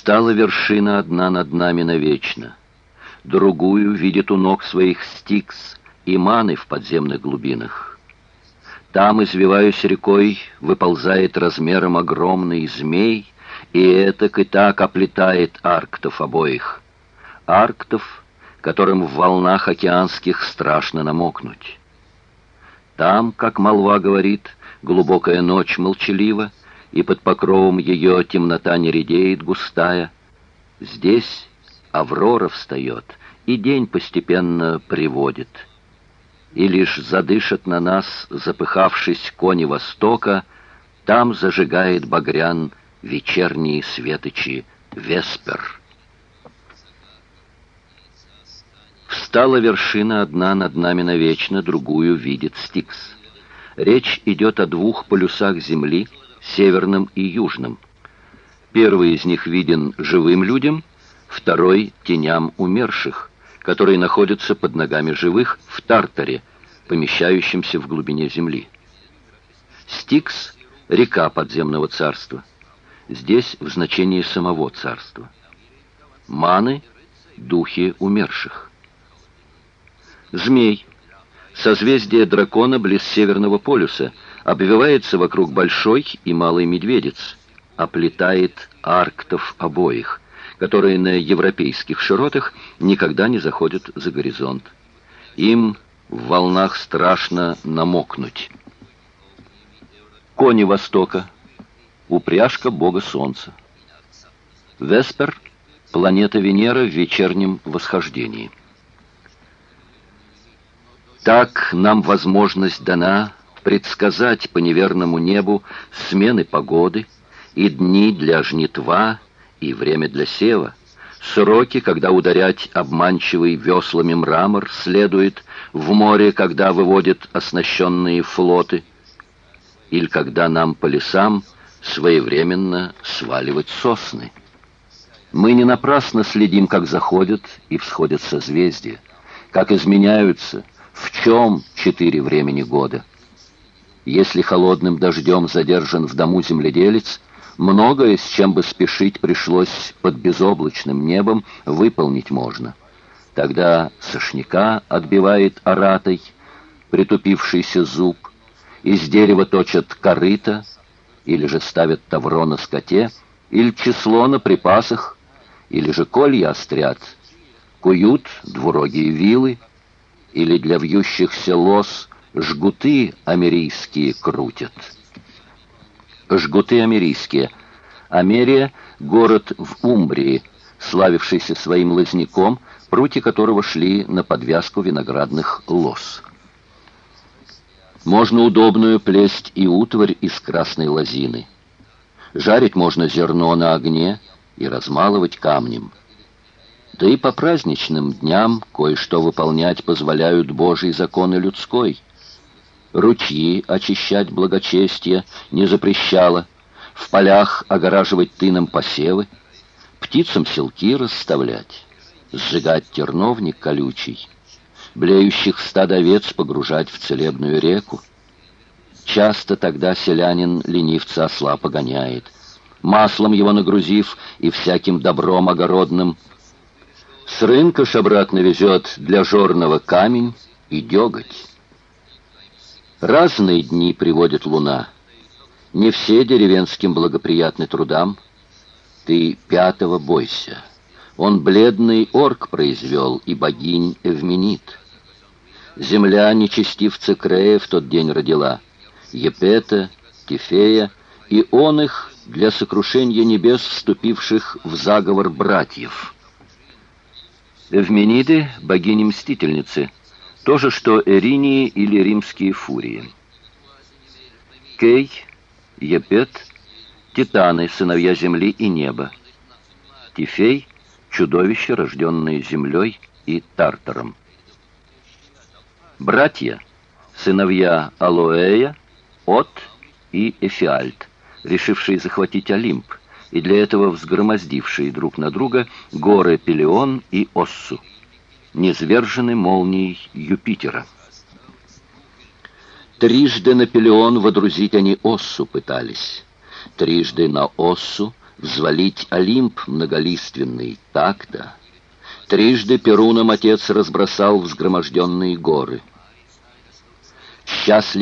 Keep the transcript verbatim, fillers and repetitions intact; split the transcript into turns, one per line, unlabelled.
Встала вершина одна над нами навечно, другую видит у ног своих Стикс и Маны в подземных глубинах. Там, извиваясь рекой, выползает размером огромный змей, и этак и так оплетает арктов обоих. Арктов, которым в волнах океанских страшно намокнуть. Там, как молва говорит, глубокая ночь молчалива, и под покровом ее темнота не редеет густая. Здесь аврора встает, и день постепенно приводит. И лишь задышат на нас, запыхавшись кони востока, там зажигает багрян вечерние светочи Веспер. Встала вершина одна над нами навечно, другую видит Стикс. Речь идет о двух полюсах Земли, северном и южном. Первый из них виден живым людям, второй — теням умерших, которые находятся под ногами живых в Тартаре, помещающемся в глубине Земли. Стикс — река подземного царства. Здесь в значении самого царства. Маны — духи умерших. Змей, созвездие дракона близ Северного полюса, обвивается вокруг Большой и Малой Медведиц, оплетает арктов обоих, которые на европейских широтах никогда не заходят за горизонт. Им в волнах страшно намокнуть. Кони Востока, упряжка бога Солнца. Веспер — планета Венера в вечернем восхождении. Так нам возможность дана предсказать по неверному небу смены погоды, и дни для жнитва, и время для сева, сроки, когда ударять обманчивый веслами мрамор следует, в море, когда выводят оснащенные флоты, или когда нам по лесам своевременно сваливать сосны. Мы не напрасно следим, как заходят и всходят созвездия, как изменяются, в чем четыре времени года. Если холодным дождем задержан в дому земледелец, многое, с чем бы спешить пришлось под безоблачным небом, выполнить можно. Тогда сошняка отбивает аратой притупившийся зуб, из дерева точат корыто, или же ставят тавро на скоте, или число на припасах, или же колья острят, куют двурогие вилы, или для вьющихся лос жгуты америйские крутят. Жгуты америйские. Америя — город в Умбрии, славившийся своим лозняком, прутья которого шли на подвязку виноградных лоз. Можно удобную плесть и утварь из красной лозины. Жарить можно зерно на огне и размалывать камнем. Да и по праздничным дням кое-что выполнять позволяют Божьи законы людской. Ручьи очищать благочестие не запрещало, в полях огораживать тыном посевы, птицам селки расставлять, сжигать терновник колючий, блеющих стад овец погружать в целебную реку. Часто тогда селянин ленивца осла погоняет, маслом его нагрузив и всяким добром огородным. С рынка ж обратно везет для жорного камень и деготь. Разные дни приводит луна. Не все деревенским благоприятны трудам. Ты пятого бойся. Он бледный орк произвел, и богинь Эвменит. Земля нечестивца Крея в тот день родила. Епета, Тифея, и он их для сокрушения небес, вступивших в заговор братьев. Эвмениды — богини-мстительницы, то же, что Эринии или римские фурии. Кей, Епет — титаны, сыновья земли и неба. Тифей — чудовища, рожденные землей и Тартаром. Братья — сыновья Алоэя, От и Эфиальт, решившие захватить Олимп, и для этого взгромоздившие друг на друга горы Пелеон и Оссу, низвержены молнией Юпитера. Трижды на Пелеон водрузить они Оссу пытались, трижды на Оссу взвалить Олимп многолиственный, так-то. Трижды Перуном отец разбросал взгроможденные горы. Счастлив